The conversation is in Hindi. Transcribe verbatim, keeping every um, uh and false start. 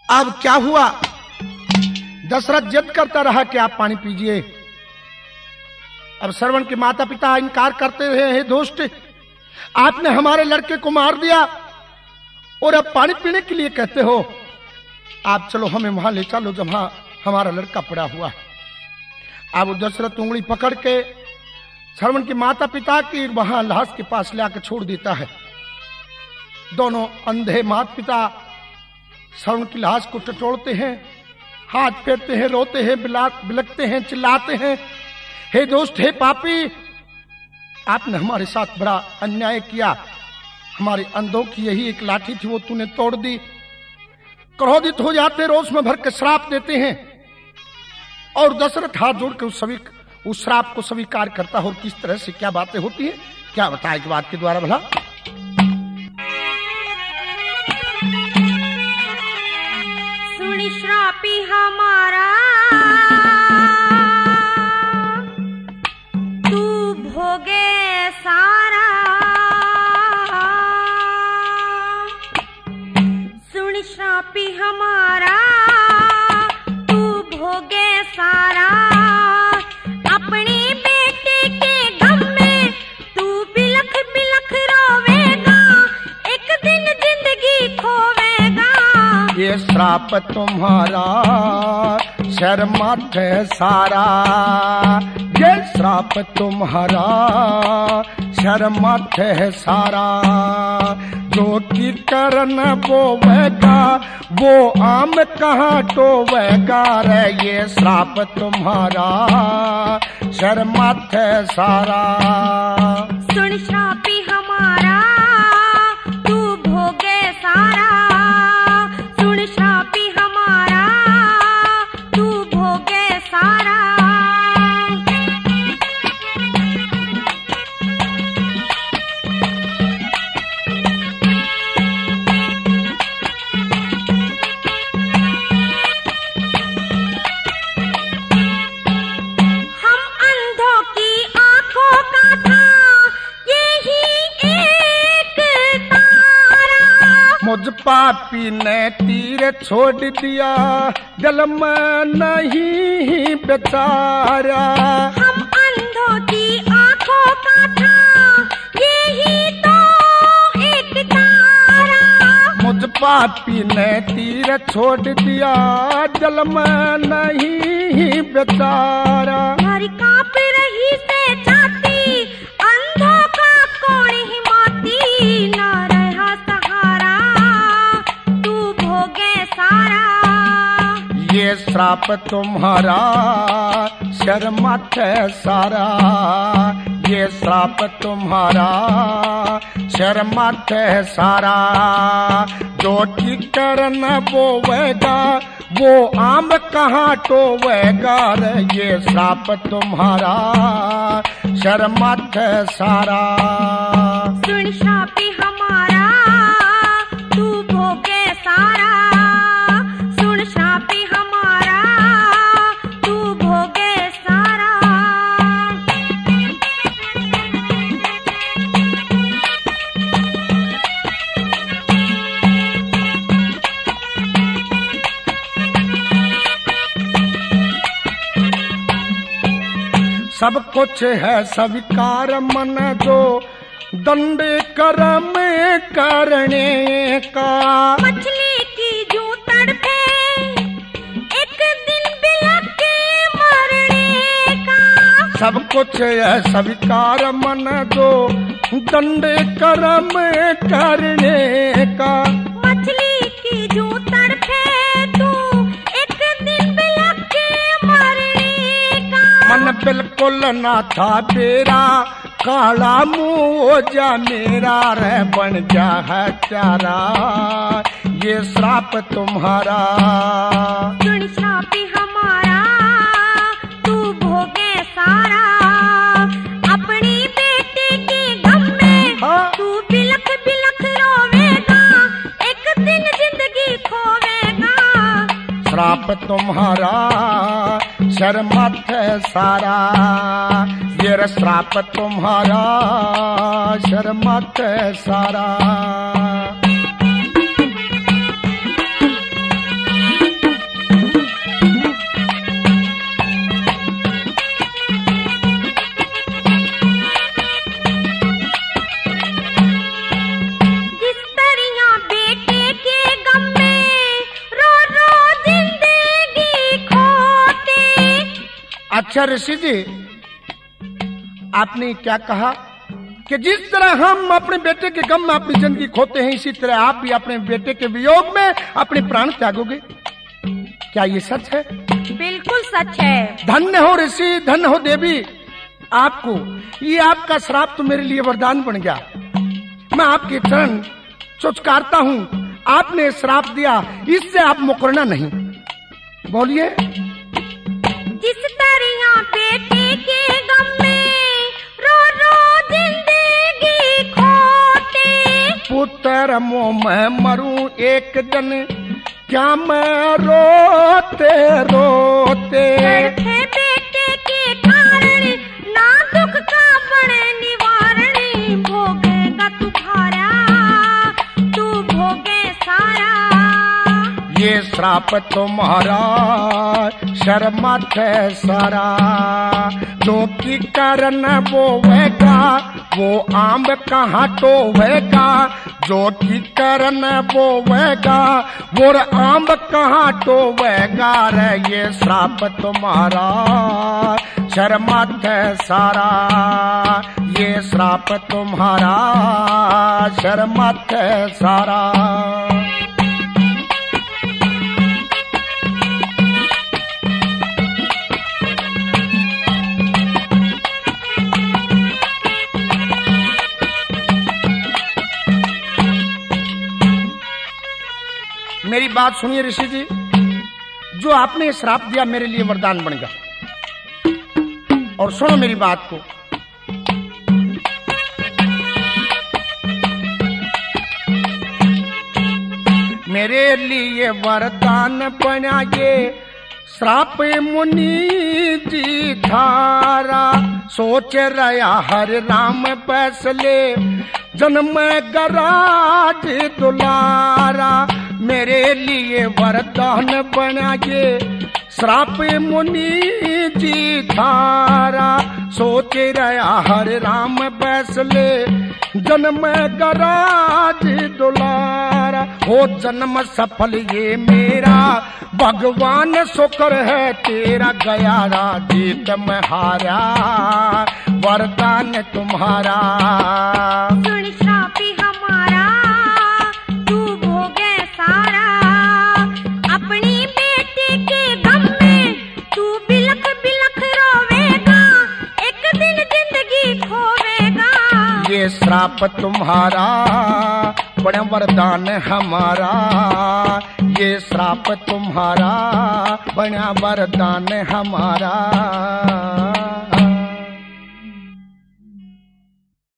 अब क्या हुआ, दशरथ जिद करता रहा कि आप पानी पीजिए। अब श्रवण के माता पिता इनकार करते रहे, हे दोस्त आपने हमारे लड़के को मार दिया और अब पानी पीने के लिए कहते हो, आप चलो हमें वहां ले चलो जहां हमारा लड़का पड़ा हुआ है। अब दशरथ उंगली पकड़ के श्रवण के माता पिता की वहां लाश के पास लाकर छोड़ देता है। दोनों अंधे माता पिता श्रवण की लाश को टटोलते हैं, हाथ फेरते हैं, रोते हैं, बिलकते हैं, चिल्लाते हैं, हे दोस्त हे पापी आपने हमारे साथ बड़ा अन्याय किया, हमारे अंधों की यही एक लाठी थी वो तूने तोड़ दी। क्रोधित हो जाते, रोष में भर के श्राप देते हैं और दशरथ हाथ जोड़ के उस सभी उस श्राप को स्वीकार करता है। और किस तरह से क्या बातें होती है क्या बताए कि बात के द्वारा भला। सुनी श्रापी हमारा तू भोगे सारा, सुनी श्रापी हमारा तू भोगे सारा, अपने बेटे के गम में तू बिलख बिलख रोवेगा, एक दिन जिंदगी खोवेगा। ये श्राप तुम्हारा शर माथे सारा, ये श्राप तुम्हारा शर माथे सारा, जो की करन बोवेगा वो आम कहाँ टोवेगा रे, ये श्राप तुम्हारा शर माथे सारा। सुन श्रापी हमारा तू भोगे सारा, सुन श्रापी हमारा तू भोगे सारा। मुझ पापी ने तीर छोड़ दिया, जल में नहीं बेचारा। हम अंधों की आंखों का था यही तो एक तारा। मुझ पापी ने तीर छोड़ दिया, जल में नहीं बेचारा। हमारी कांप रही से छाती, अंधों का कौन हिम्मती, ना रहा सहारा तू भोगे सारा। ये श्राप तुम्हारा शर माथे सारा, ये श्राप तुम्हारा शर माथे सारा, जो की करन बोवेगा वो आम कहाँ टोवेगा रे, ये श्राप तुम्हारा शर माथे सारा। सुन श्रापी हमारा तू भोगे सारा, सुन श्रापी हमारा तू भोगे सारा। सब कुछ है स्वीकार मन जो दंड कर्म करने का, मछली की जू तड़पे एक दिन बिलख के मरने का। सब कुछ है स्वीकार मन जो दंड कर्म करने का, मछली की जू तड़पे तू एक दिन बिलख के मरने का। मन बिल्कुल ना था तेरा, काला मुँह जा मेरा रे बन जा है चारा, ये श्राप तुम्हारा। सुन श्रापी हमारा तू भोगे सारा, अपनी बेटे के गम में हाँ? तू बिलख बिलख रोवेगा, एक दिन जिंदगी खोवेगा। श्राप तुम्हारा शर माथे सारा, ये श्राप तुम्हारा शर माथे सारा। अच्छा ऋषि जी, आपने क्या कहा कि जिस तरह हम अपने बेटे के गम में अपनी जिंदगी खोते हैं, इसी तरह आप भी अपने बेटे के वियोग में अपने प्राण त्यागोगे। क्या ये सच है? बिल्कुल सच है। धन्य हो ऋषि, धन्य हो देवी, आपको ये आपका श्राप तो मेरे लिए वरदान बन गया। मैं आपके चरण चुचकारता हूँ, आपने श्राप दिया, इससे आप मुकरना नहीं। बोलिए। जिस तरह बेटे के गम में रो रो जिंदगी खोते, पुत्र मोह मैं मरूं एक दिन, क्या मैं रोते रोते, तड़फे बेटे के कारण ना दुख का बड़े निवारण, भोगेगा तू भारा, तू भोगे सारा। ये श्राप तुम्हारा शर्मत है सारा, जो की करन बोवेगा वो आम कहाँ टोवेगा, जो की करन बोवेगा वो आम कहाँ टोवेगा रे। ये श्राप तुम्हारा शर्मत है सारा, ये श्राप तुम्हारा शर्मत है सारा। मेरी बात सुनिए ऋषि जी, जो आपने श्राप दिया मेरे लिए वरदान बन गया। और सुनो मेरी बात को, मेरे लिए वरदान बना ये श्राप मुनि जी थारा, सोच रहा हर राम फैसले जन्म गराज दुलारा। मेरे लिए वरदान बना ये श्राप मुनि जी थारा, सोच रहा हर राम फैसले जन्म गराज दुलारा। हो जन्म सफल ये मेरा, भगवान शुक्र है तेरा, गया जीत में हारा, वरदान तुम्हारा। सुन श्रापी हमारा, तू भोगे सारा, अपनी बेटे के गम में तू बिलख बिलख रोवेगा, एक दिन जिंदगी खोवेगा। ये श्राप तुम्हारा बड़ा वरदान हमारा, ये श्राप तुम्हारा बड़ा वरदान हमारा।